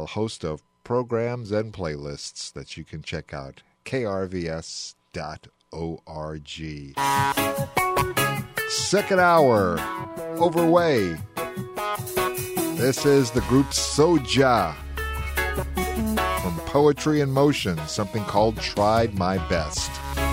a host of programs and playlists that you can check out. krvs.org. Second hour, Overway. This is the group Soja from Poetry in Motion, something called Tried My Best.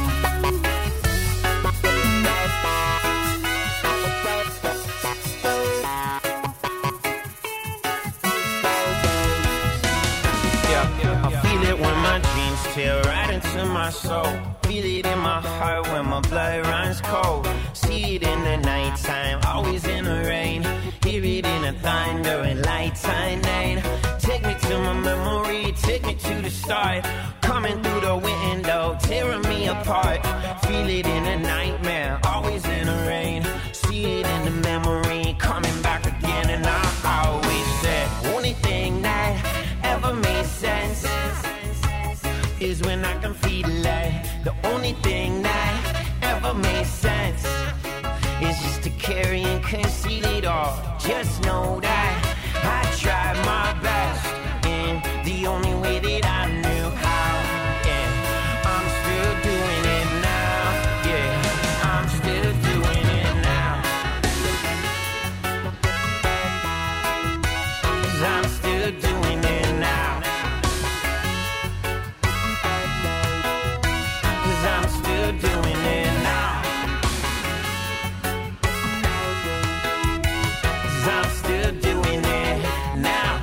Tear right into my soul. Feel it in my heart when my blood runs cold. See it in the nighttime, always in the rain. Hear it in the thunder and lights at night. Take me to my memory, take me to the start. Coming through the window, tearing me apart. Feel it in a nightmare, always in the rain. See it in the memory, coming back again. And I always said, only thing that ever made sense is when I can feel it. The only thing that ever made sense is just to carry and conceal it all. Just know that I tried my best in the only way that I knew how. Yeah, I'm still doing it now. Yeah, I'm still doing it now. 'Cause I'm still doing it now. I'm still doing it now. 'Cause I'm still doing it now.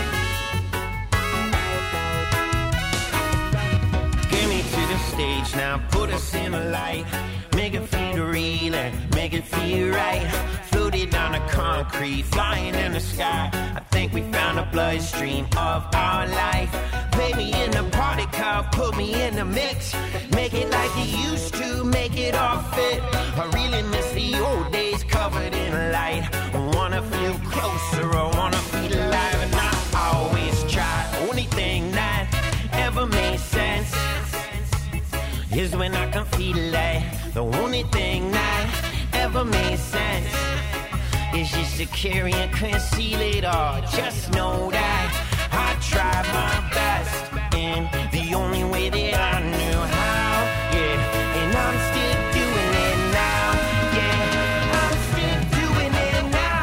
Get me to the stage now, put us in the light. Make it feel real and make it feel right. Floated on the concrete, flying in the sky. I think we found the bloodstream of our life. Play me in the party car, put me in the mix. Make it like you used to, make it all fit. I really miss the old days covered in light. I wanna feel closer, I wanna feel alive. And I always try. Only thing that ever made sense is when I can feel it. The only thing that ever made sense is just to carry and conceal it all. Just know that I tried my best in the only way that I knew how. Yeah, and I'm still doing it now. Yeah, I'm still doing it now.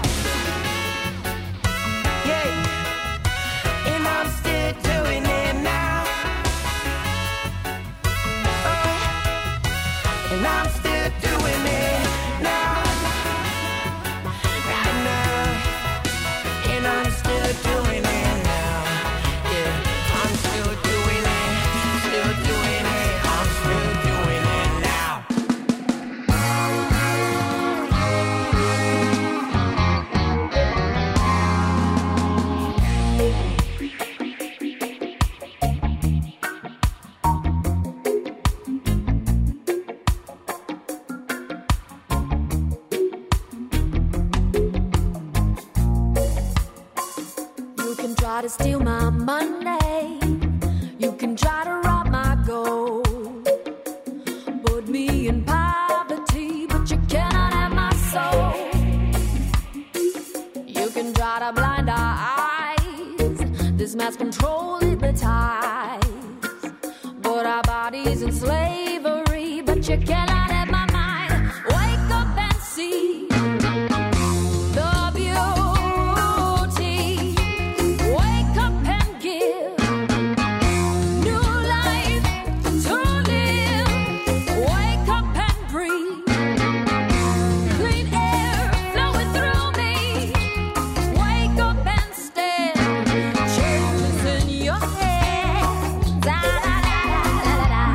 Yeah, and I'm still doing it now. Oh, and I'm still doing it now. And I'm still doing it now. Yeah, I'm still doing it, still doing it. I'm still doing it now. You can try to steal my money. You can try to rob my gold. Put me in poverty, but you cannot have my soul. You can try to blind our eyes. This mass control hypnotize. But our bodies in slavery, but you cannot have my mind. Wake up and see the beauty. Wake up and give new life to live. Wake up and breathe. Clean air flowing through me. Wake up and stand. Changes in your head. Da, da, da, da, da, da.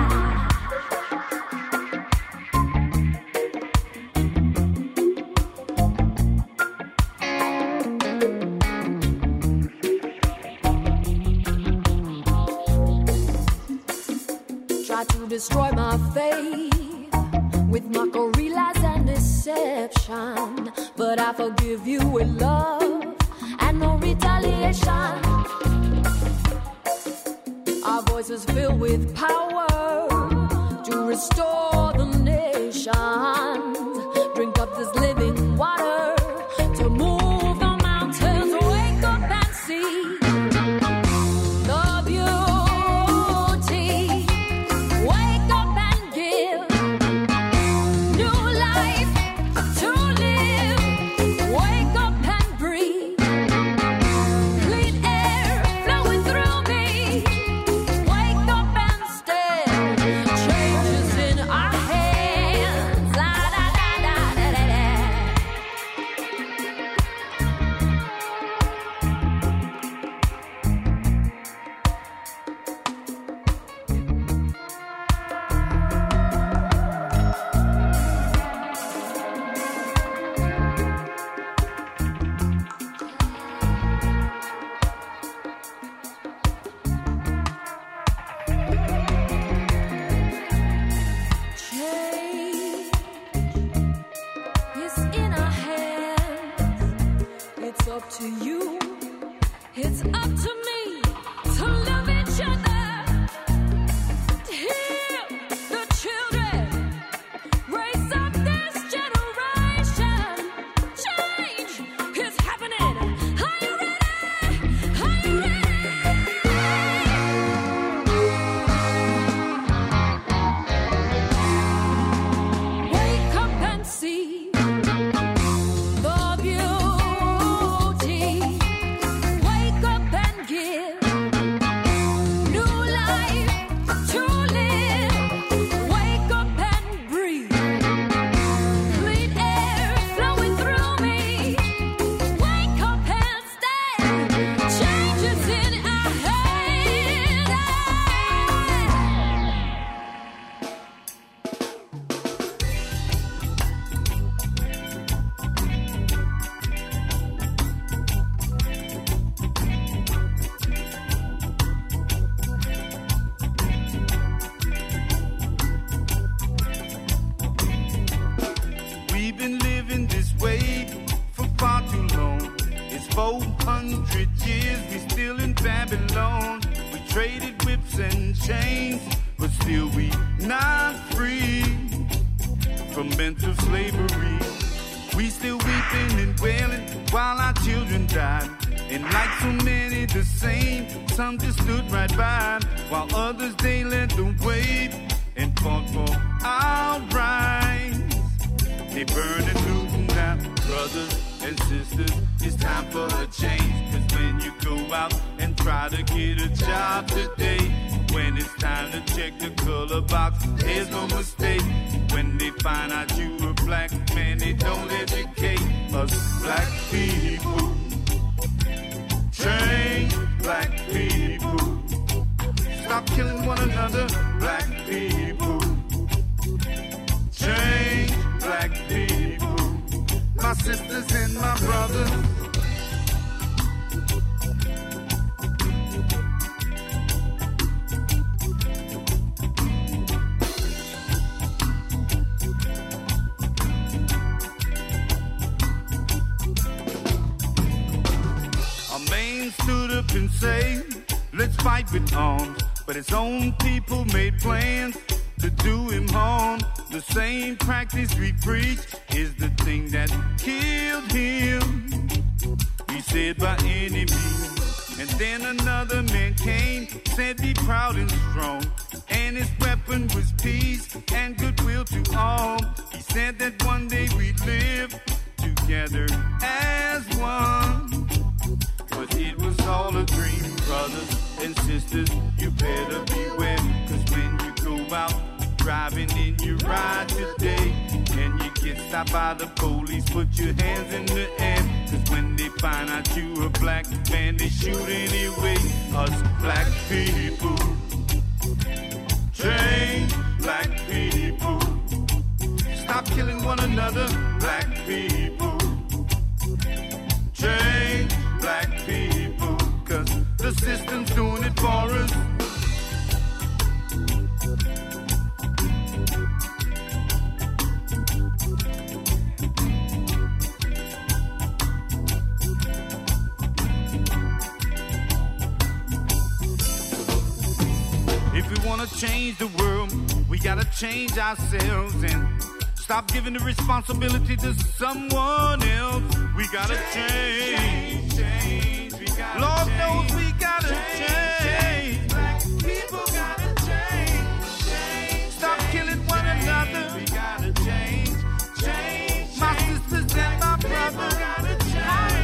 Try to destroy my faith with mockery, lies, and deception. But I forgive you with love and no retaliation. Our voices filled with power to restore the nation. Drink up this living water to move the mountains. Wake up and see Change ourselves and stop giving the responsibility to someone else. We gotta change. Lord knows we gotta change. Black people gotta change. Stop killing one another. We gotta change. My sisters and my brothers gotta change.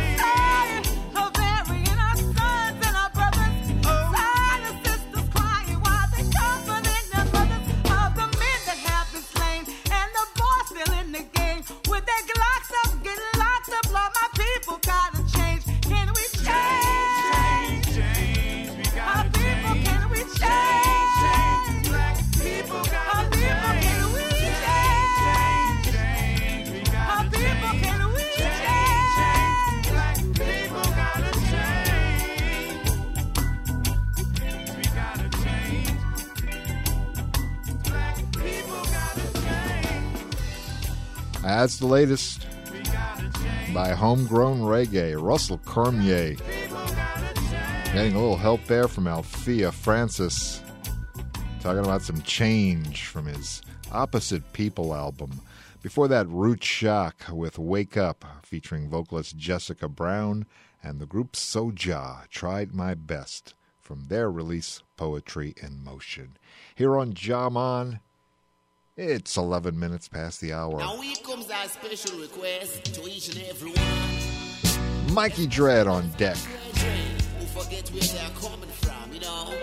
That's the latest by Homegrown Reggae, Russell Cormier. Getting a little help there from Althea Francis, talking about some change from his Opposite People album. Before that, Root Shock with Wake Up, featuring vocalist Jessica Brown, and the group Soja, Tried My Best, from their release, Poetry in Motion. Here on Jaman, it's 11 minutes past the hour. Now here comes our special request to each and every one. Mikey Dread on deck. Who forget where they are coming from, you know.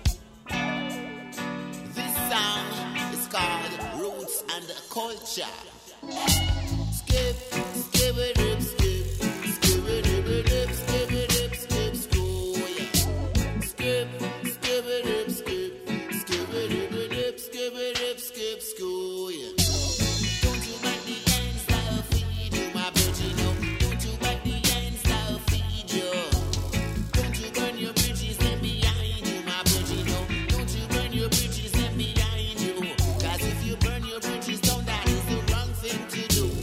This song is called Roots and Culture. Skip, skip it up, skip, skip it up, skip it up, skip, school, yeah. Skip, skip it up, skip, skip it up, skip it up, skip, school, yeah. Don't you make the ends that feed you, my virgin, no. Don't you make the ends that feed you. Don't you burn your bridges and behind you, my virgin, no. Don't you burn your bridges and behind you. 'Cause if you burn your bridges down, that is the wrong thing to do.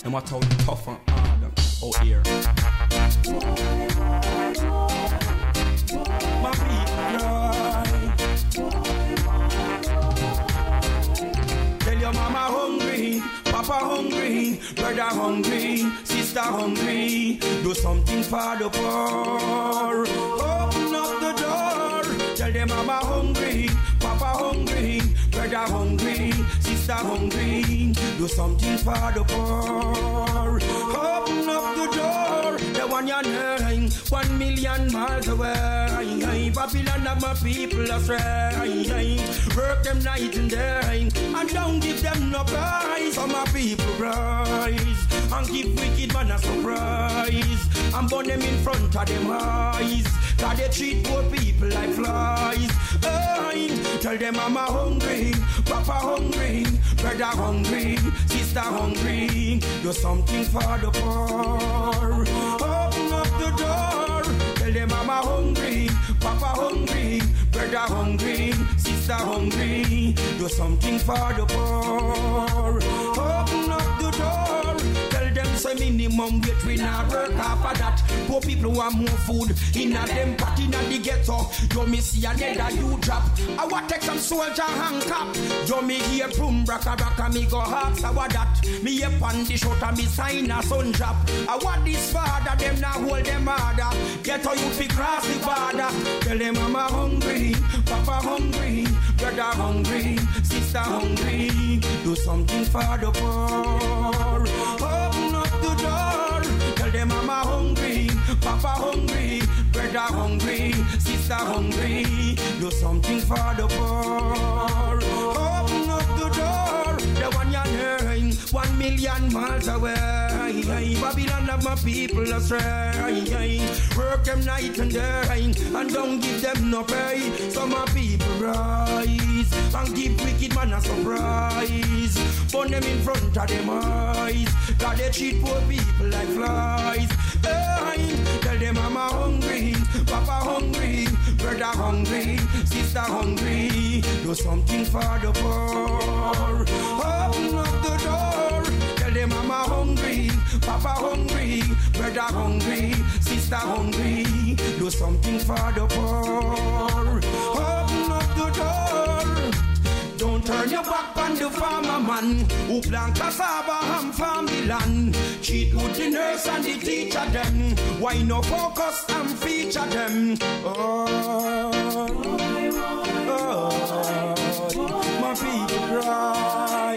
no matter how tough and hard out here. My people cry. Tell your mama hungry, papa hungry, brother hungry, sister hungry. Do something for the poor. Open up the door. Tell them mama hungry, papa hungry, brother hungry, sister hungry. Do something for the poor. Open up the door. The one you're knowing, 1 million miles away. Babylon of my people astray. Work them night and day, and don't give them no prize. For my people rise, and give wicked man a surprise, and burn them in front of them eyes. Cause they treat poor people like flies. Tell them mama hungry, papa hungry, brother hungry, sister hungry. Do something for the poor. Open up the door. Tell them mama hungry, papa hungry, brother hungry, sister hungry. Do something for the poor. Open up the door. Tell them say minimum wage we not work after that. Poor people want more food in a them party in the ghetto. You me see another you drop. I want take some soldier hand cap. You me hear boom braka braka me go ask I want that. Me hear pan the shot and me sign a sun drop. I want this father them now hold them harder. Ghetto you fi cross the border. Tell them mama hungry, papa hungry, brother hungry, sister hungry. Do something for the poor. Open up the door. Tell them mama hungry, papa hungry, brother hungry, sister hungry. Do something for the poor. Open up the door. The one you're hearing, 1 million miles away. Babylon of my people astray. Work them night and day, and don't give them no pay. So my people rise, and give wicked man a surprise. Burn them in front of them eyes. Cause they treat poor people like flies. Tell them mama hungry, papa hungry, brother hungry, sister hungry. Do something for the poor. Open up the door. Tell them mama hungry, papa hungry, brother hungry, sister hungry. Do something for the poor. Open up the door. Don't turn your back on the farmer man who plant cassava and farm the land. Cheat with the nurse and the teacher them. Why no focus and feature them? My people cry.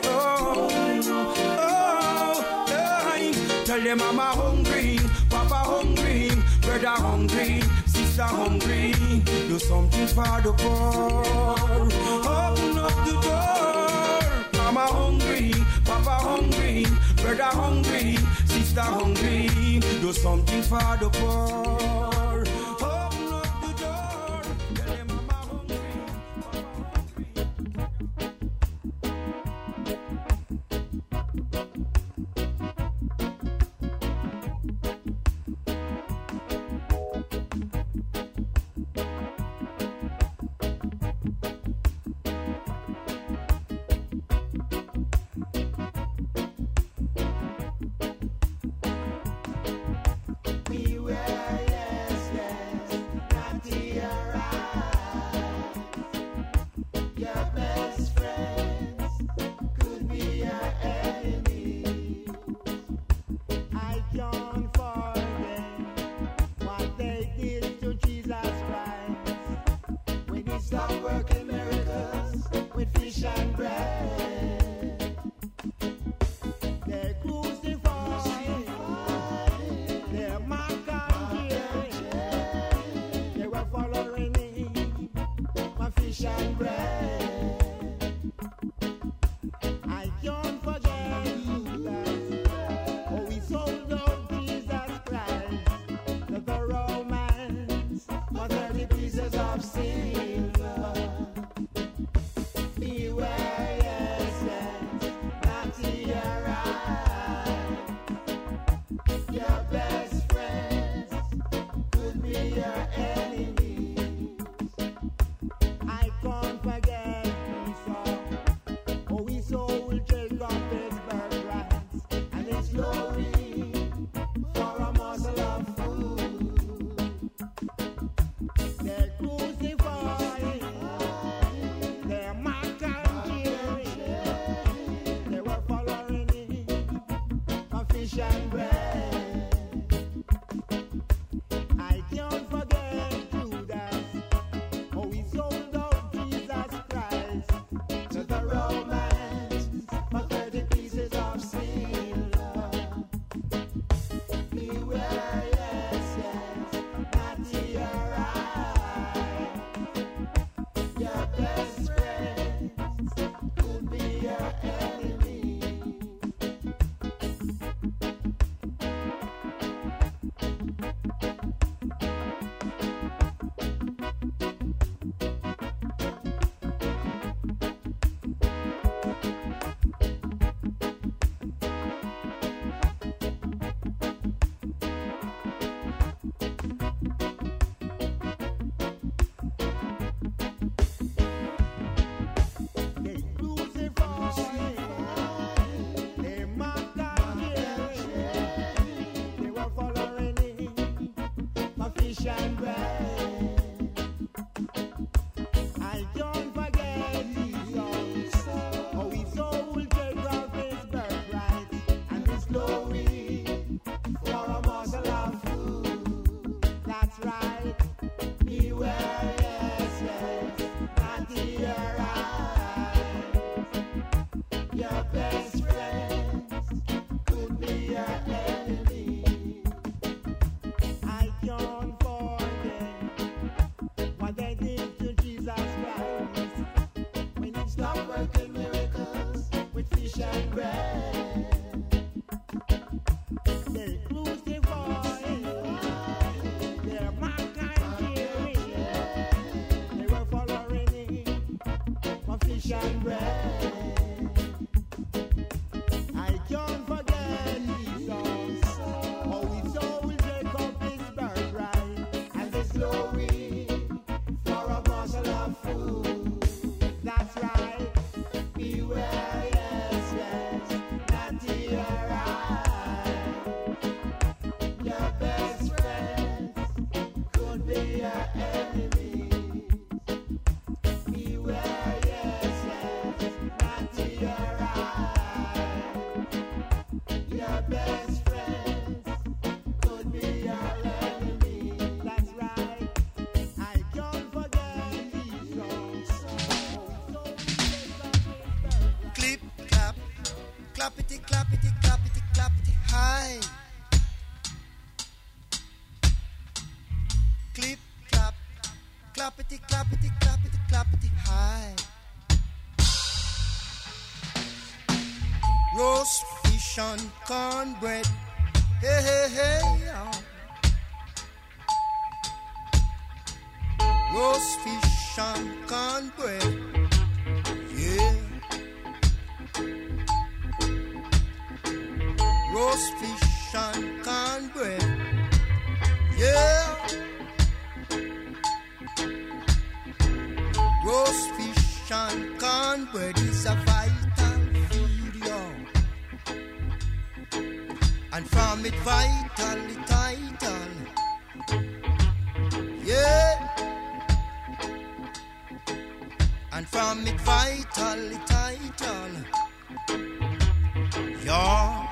Tell them mama hungry, papa hungry, brother hungry, sister hungry. Do something for the poor. Open up the door. Mama hungry, papa hungry, brother hungry, sister hungry. Do something for the poor. Open up the door. Tell them mama hungry, clappity, clappity, clappity, clappity, high. Roast fish and cornbread, hey, hey, hey, oh. Roast fish and cornbread, yeah. Roast fish and cornbread, yeah. Roast fish and cornbread is a vital food, yo. And from it vital, yeah. And from it vital, yeah.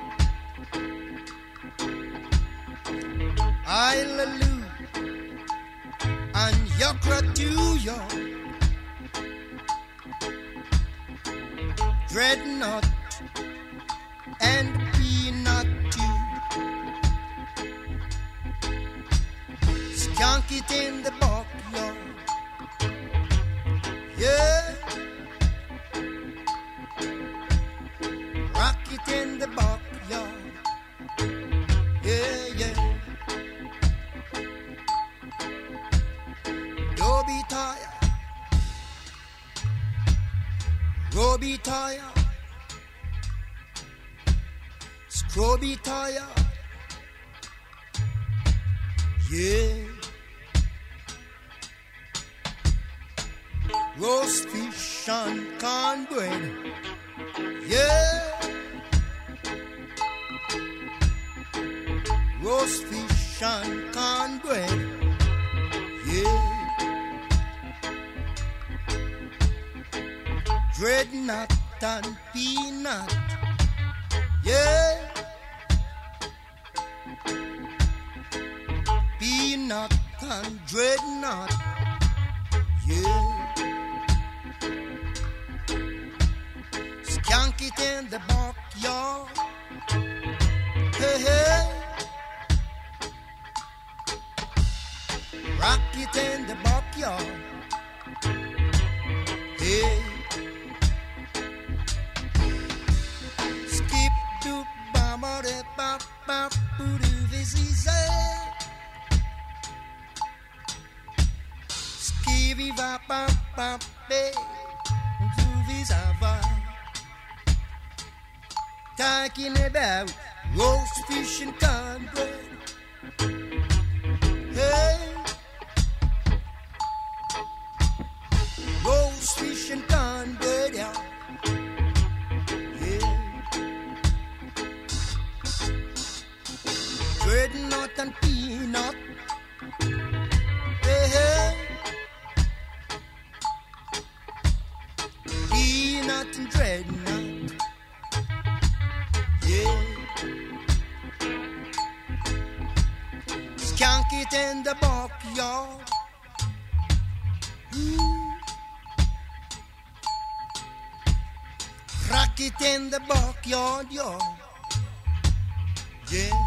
Hallelujah, and yakra too, yo. Dreadnought and peanut too. Skunk it in the backyard, yeah. Rock it in the backyard, yeah, yeah. Be tired, go be tired, scroll be tired, yeah. Roast fish and cornbread, yeah. Roast fish and cornbread, yeah. Dreadnought and peanut, yeah. Peanut and dreadnought, yeah. Skunk it in the backyard, hey, hey. Rock it in the backyard, hey. Skivy va pa pa pe, du vis-a-va. Talking about roast fish and cornbread, hey. Roast fish and cornbread, yeah. Dreadnought and peanut, hey, hey. Peanut and dreadnought, yeah. Skunk it in the backyard, rock it in the backyard, yo, yeah.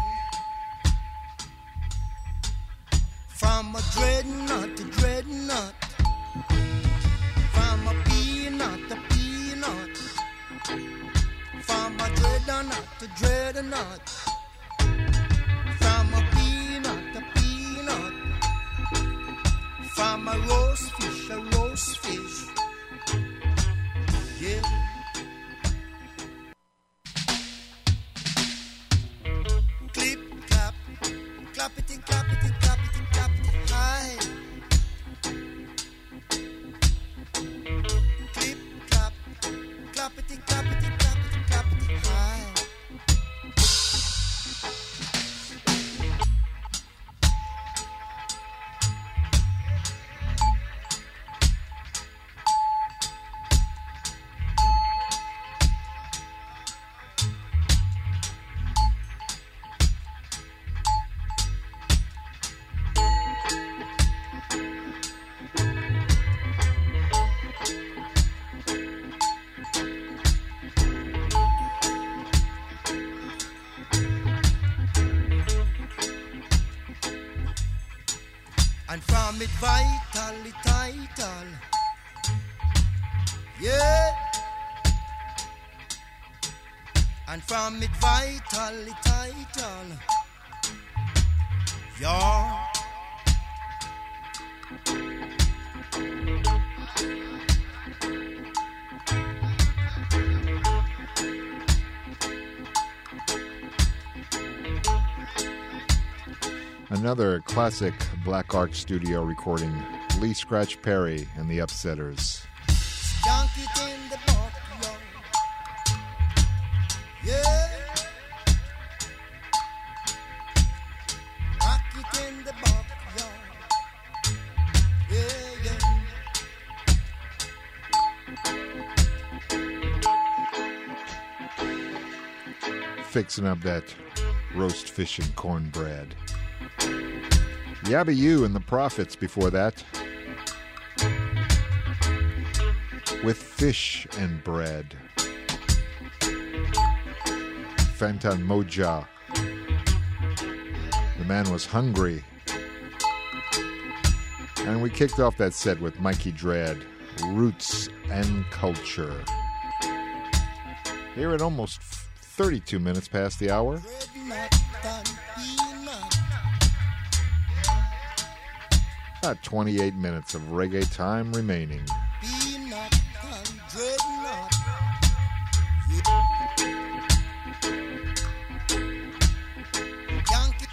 From a dreadnought to dreadnought, from a peanut to peanut, from a dreadnought to dreadnought, from a peanut to peanut, from a roast fish, yeah. Clip, clap, clappity, clappity, clappity, clappity, high. Clip, clap, clappity, clappity, clappity, clappity, high. it vital, it vital. Yeah. And from it vital, it vital. Yeah. Another classic Black Ark Studio recording, Lee Scratch Perry and the Upsetters. Dunk it in the backyard. Yeah. Rock it in the backyard. Yeah, yeah. Fixing up that roast fish and cornbread. Yabba You and the Prophets before that. With Fish and Bread. Fantan Moja. The man was hungry. And we kicked off that set with Mikey Dread, Roots and Culture. Here at almost 32 minutes past the hour. About 28 minutes of reggae time remaining. peanut and dreadnought. Yankee.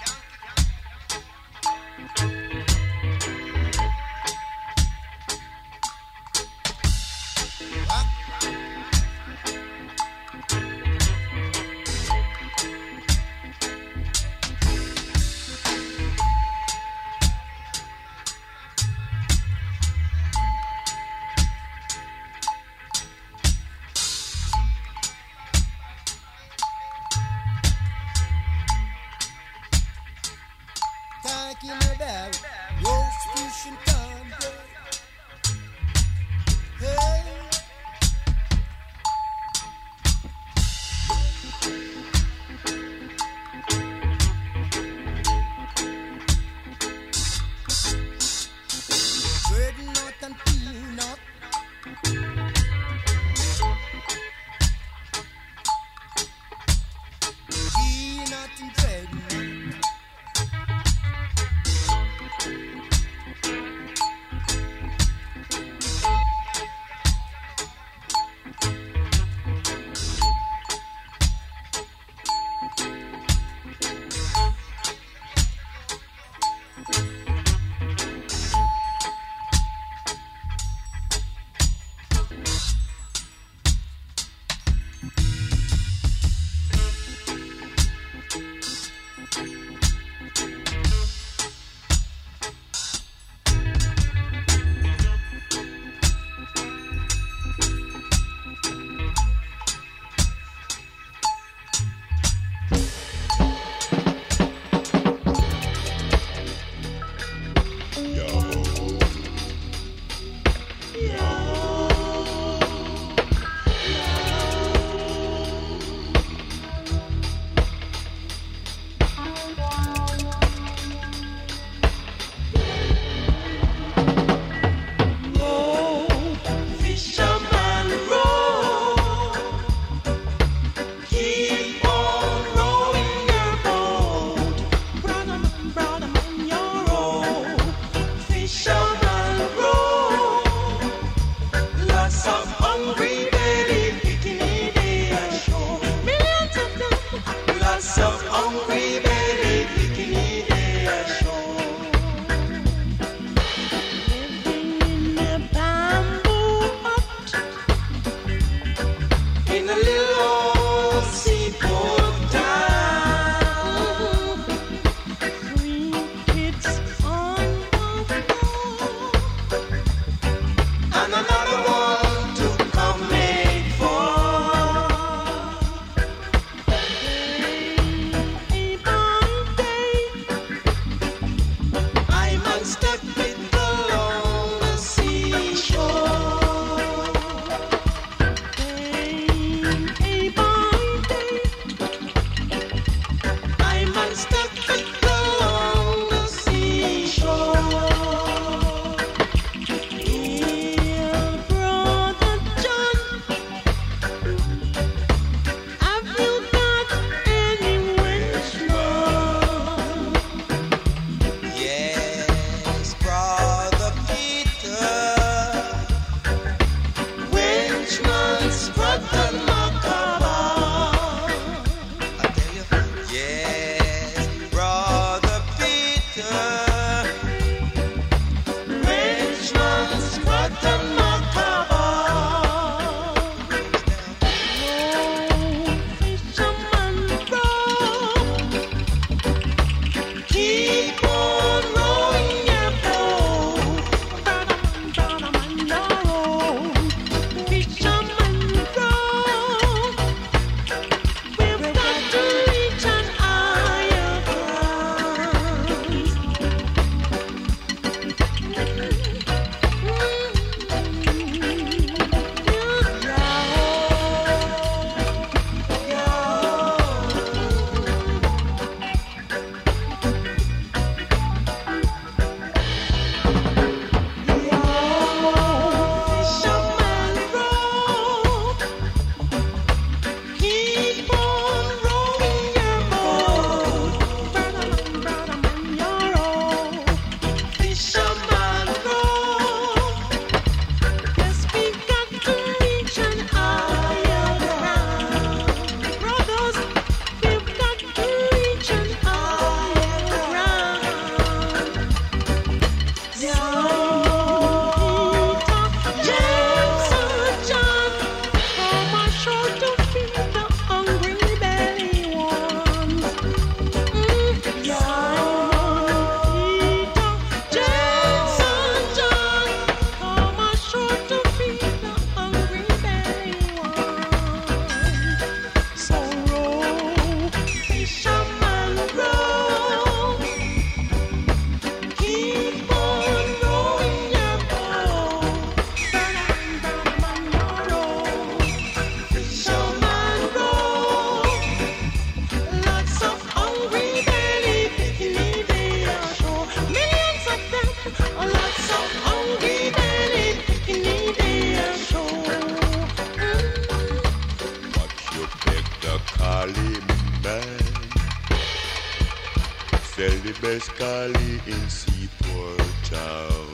best Cali in Seaport Town.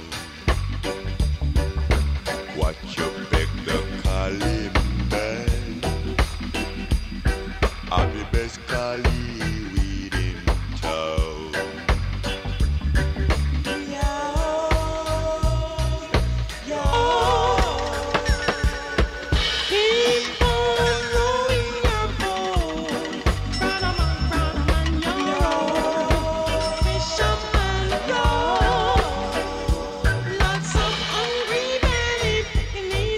Watch your back, the Cali man. I'm the best Cali weed in town. Lots of hungry men picking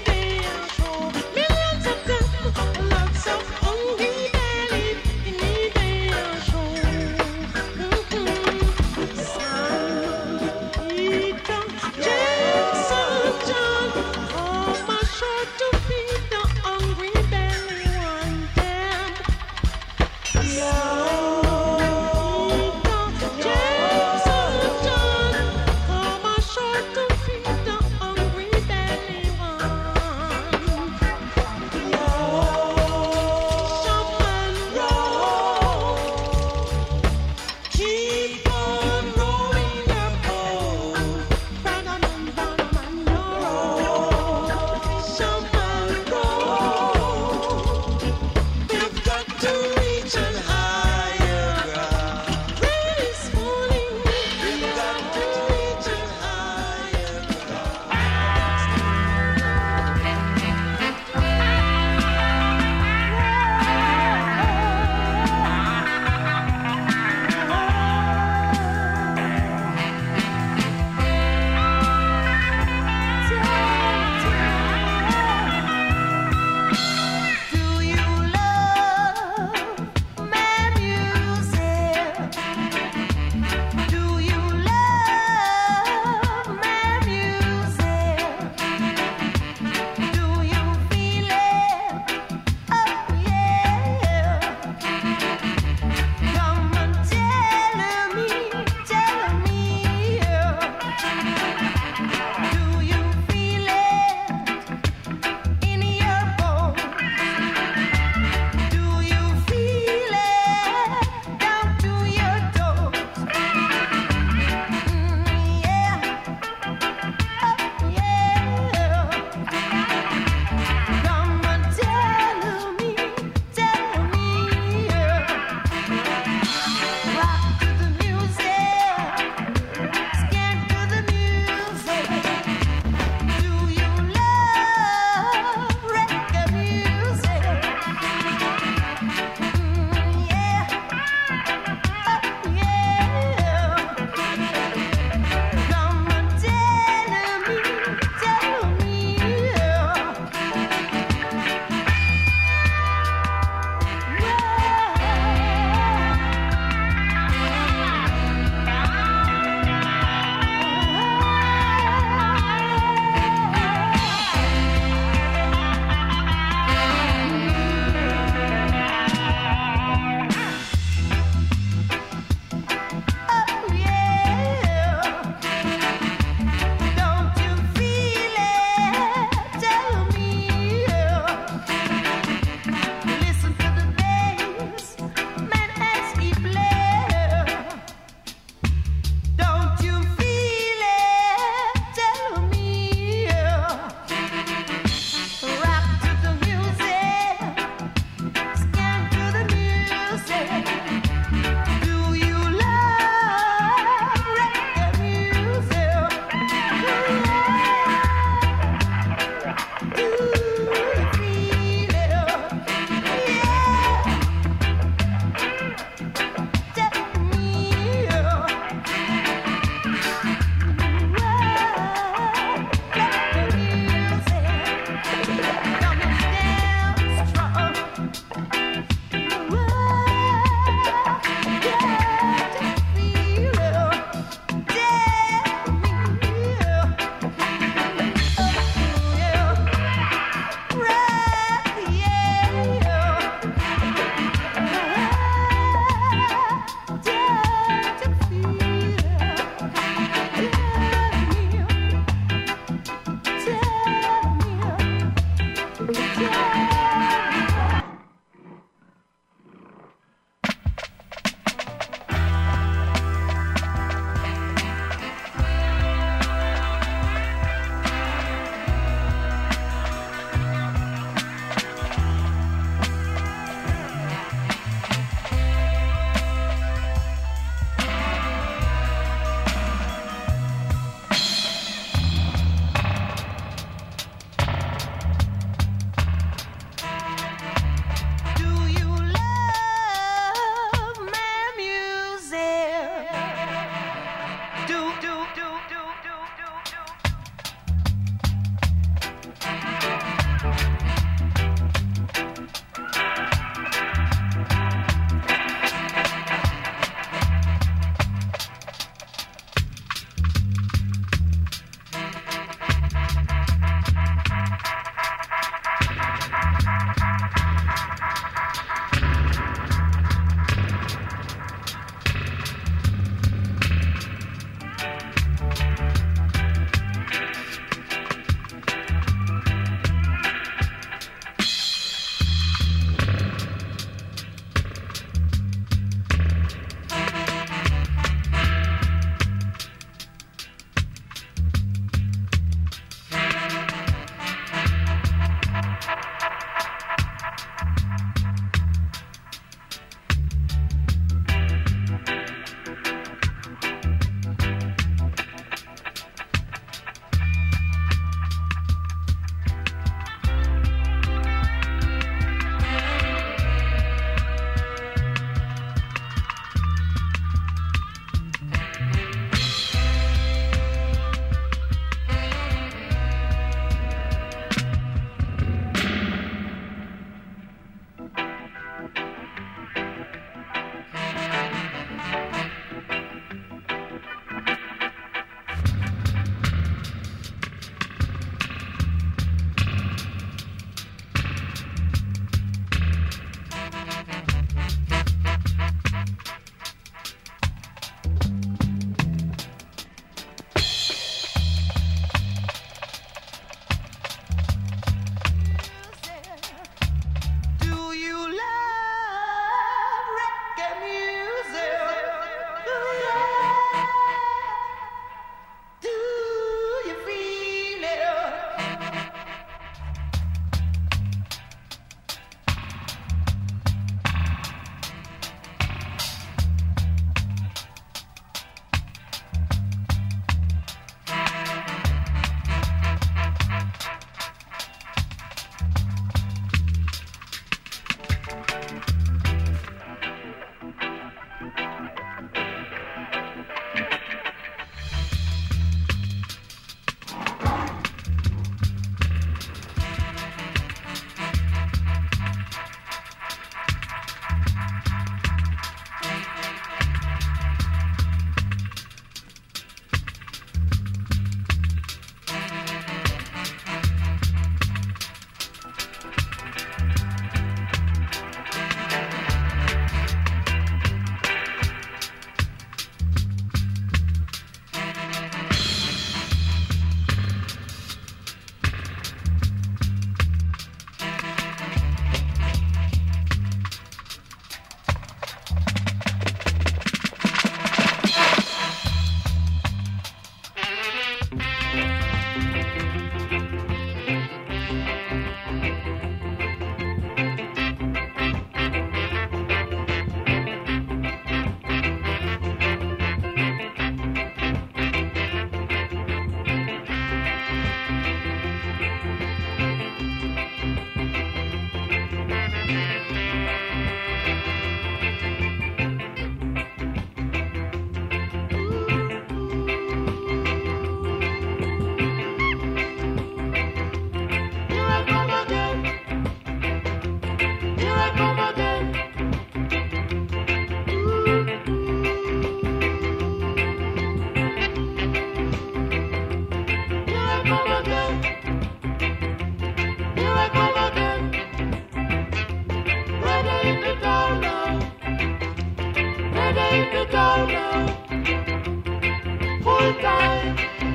Right time.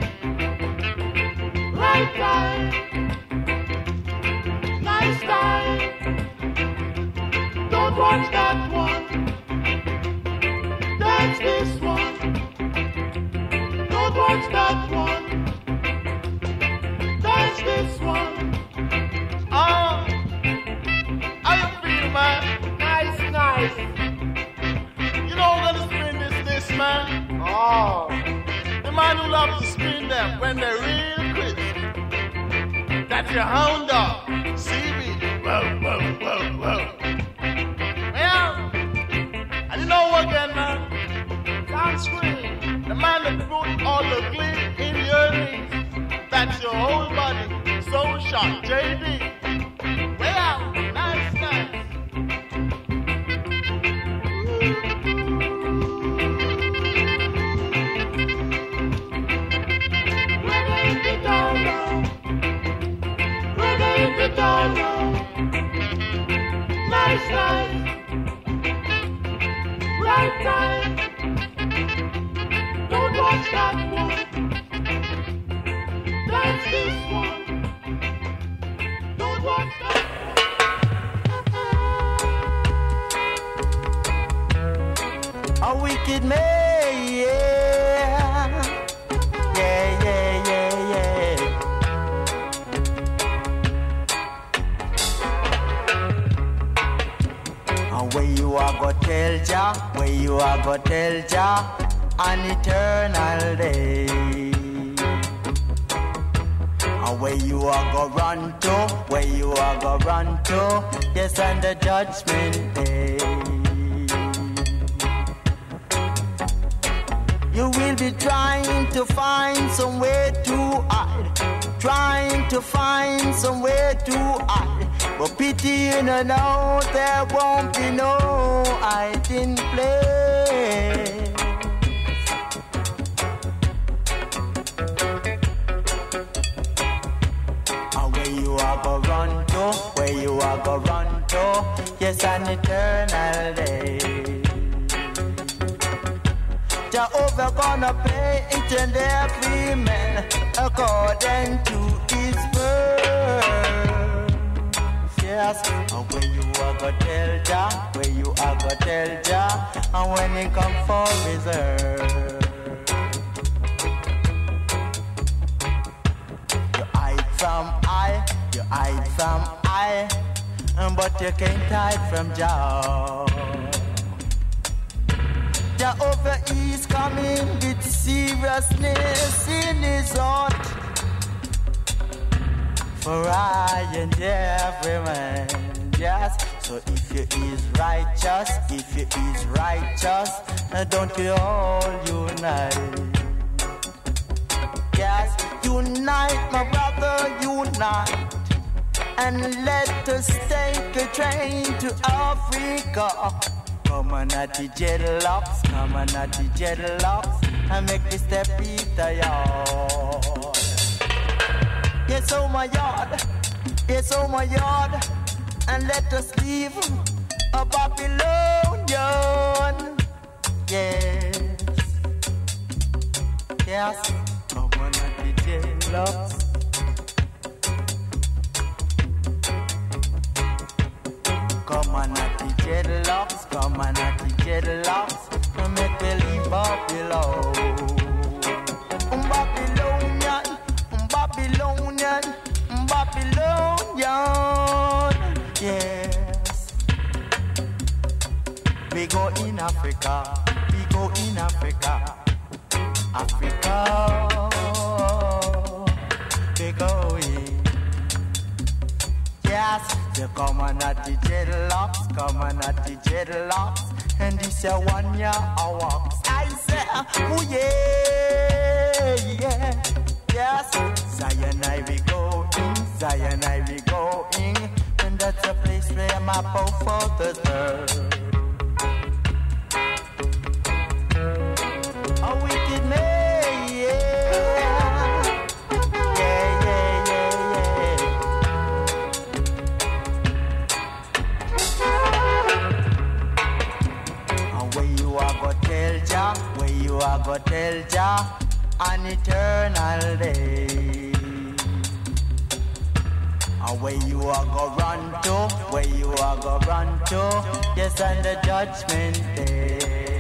Right time. Nice time. Don't watch that one. Dance this one. Don't watch that one. Dance this one. How you feel, man? Nice, nice. You know who's gonna spin this man? Oh. The man who loves to spin them when they're real crisp. That's your hound dog, CB. Whoa, whoa, whoa, whoa. Well, and you know what again, man? Sunscreen. The man that put all the glint in your earrings. That's your whole body. So sharp, JD. Well, nice, nice. Nice, nice. Right time. Don't watch that one. Dance this one. Don't watch that A wicked man, yeah. Yeah, yeah, yeah, yeah. And where you are go tell Jah, where you are go tell Jah, an eternal day. And where you are go run to, where you are go run to, yes, on the judgment day. You will be trying to find somewhere to hide, trying to find somewhere to hide. But pity you know there won't be no hiding place. And where you are go run to, where you are go run to, yes, an eternal day. Jehovah gonna pay each and every man according to his word. Yes, and where you are go tell Jah, where you are go tell Jah, and when he come for reserve. You hide from I, but you can't hide from Jah. Jehovah is coming with seriousness in his heart for I and every man. Yes, so if you is righteous, don't you all unite? Yes, unite, my brother, unite. And let us take a train to Africa. Come on at the dreadlocks, come on at the dreadlocks, and make me step in the yard. Yes, oh my yard, yes, oh my yard, and let us leave a Babylonian. Yes, yes, come on at the dreadlocks. Come on at the dreadlocks, come on at the dreadlocks, and make me leave Babylon. Babylonian, Babylonian, Babylonian. Yes. We go in Africa, we go in Africa, Africa. We go in. Yes, they come on at the dreadlocks, come on at the dreadlocks, and this is 1 year I walks. I say, oh yeah, yeah, yes. Zion I be going, Zion I be going, and that's a place where my forefathers were. A wicked man, yeah, yeah, yeah, yeah, yeah. And where you are go tell Jah, where you are go tell Jah, an And where you are go run to, where you are go run to, yes, on the judgment day.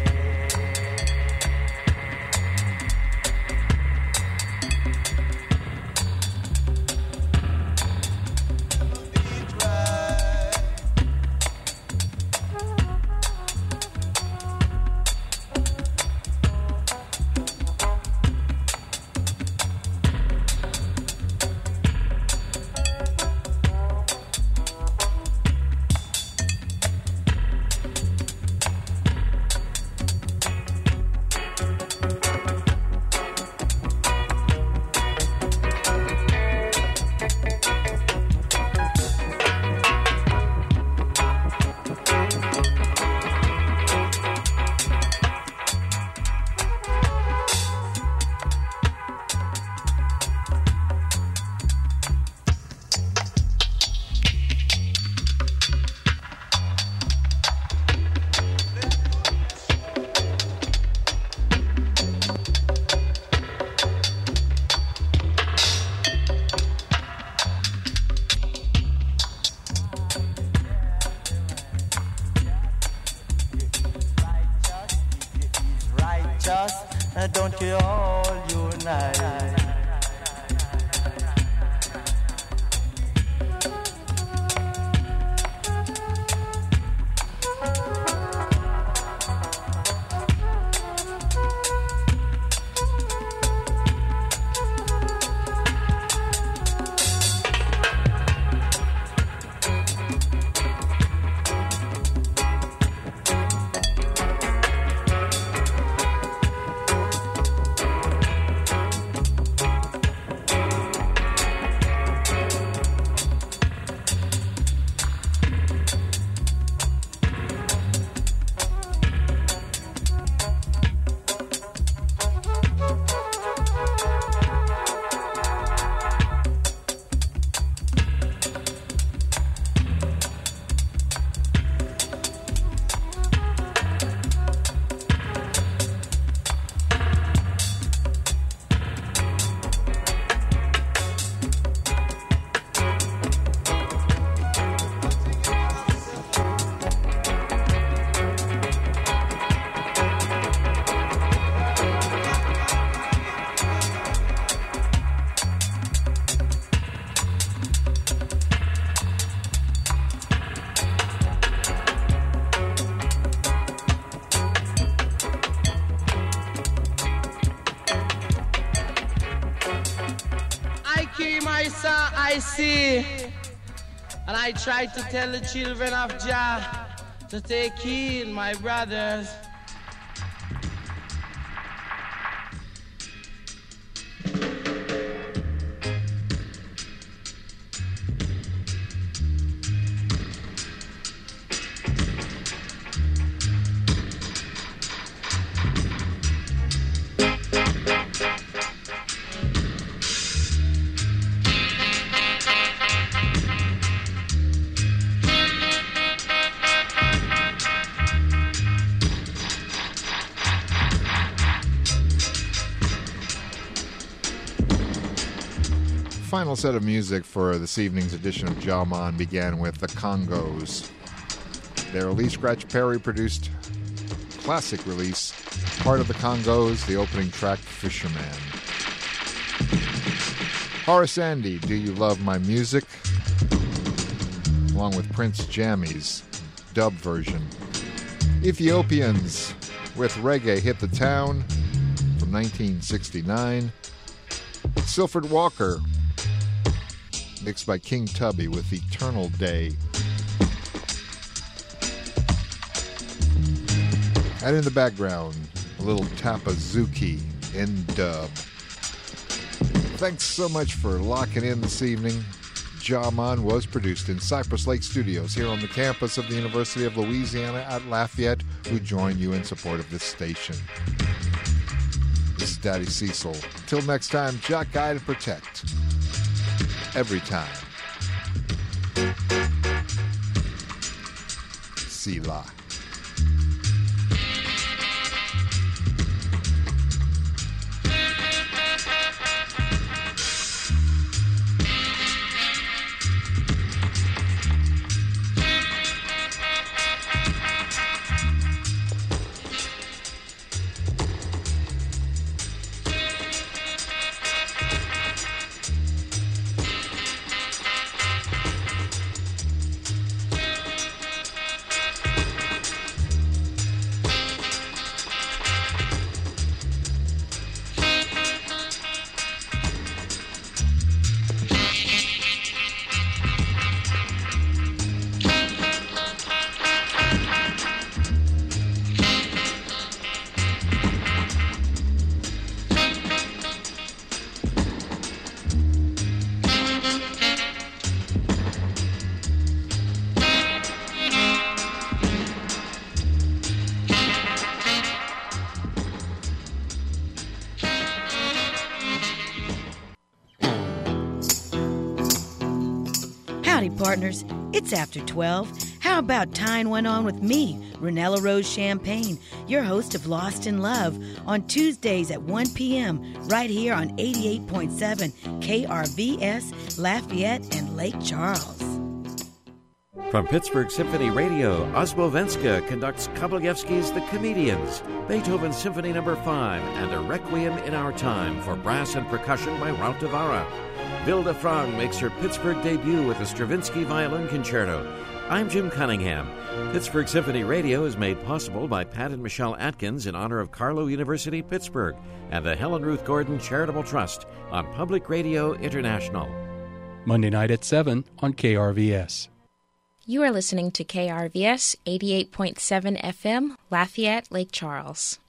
Don't you all unite? I see, and I try to tell the children of Jah to take heed, my brothers. Final set of music for this evening's edition of Jaman began with the Congos. Their Lee Scratch Perry produced classic release, Part of the Congos, the opening track, Fisherman. Horace Andy, Do You Love My Music? Along with Prince Jammy's dub version. Ethiopians with Reggae Hit the Town from 1969. Silford Walker, mixed by King Tubby with Eternal Day. And in the background, a little Tapazuki in dub. Thanks so much for locking in this evening. Jaman was produced in Cypress Lake Studios here on the campus of the University of Louisiana at Lafayette, who join you in support of this station. This is Daddy Cecil. Till next time, Jock, Guide, and Protect. Every time. Selah. Howdy, partners. It's after 12. How about tying one on with me, Renella Rose Champagne, your host of Lost in Love, on Tuesdays at 1 p.m. right here on 88.7 KRVS, Lafayette, and Lake Charles. From Pittsburgh Symphony Radio, Osmovenska conducts Kabalevsky's The Comedians, Beethoven's Symphony No. 5, and a Requiem in Our Time for brass and percussion by Rautavaara. Vilda Frang makes her Pittsburgh debut with the Stravinsky Violin Concerto. I'm Jim Cunningham. Pittsburgh Symphony Radio is made possible by Pat and Michelle Atkins in honor of Carlow University, Pittsburgh, and the Helen Ruth Gordon Charitable Trust on Public Radio International. Monday night at 7 on KRVS. You are listening to KRVS 88.7 FM, Lafayette, Lake Charles.